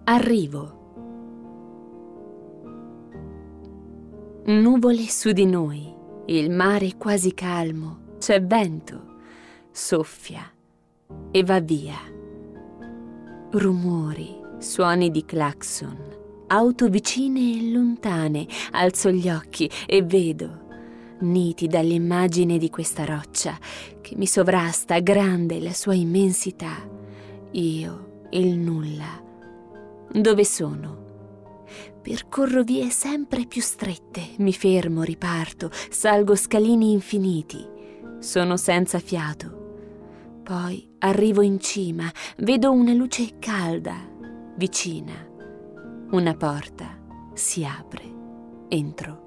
Arrivo. Nuvole su di noi, il mare quasi calmo, c'è vento, soffia e va via. Rumori, suoni di clacson, auto vicine e lontane, alzo gli occhi e vedo, nitida l'immagine di questa roccia che mi sovrasta, grande la sua immensità, io, il nulla. Dove sono? Percorro vie sempre più strette, mi fermo, riparto, salgo scalini infiniti, sono senza fiato. Poi arrivo in cima, vedo una luce calda, vicina. Una porta si apre, entro.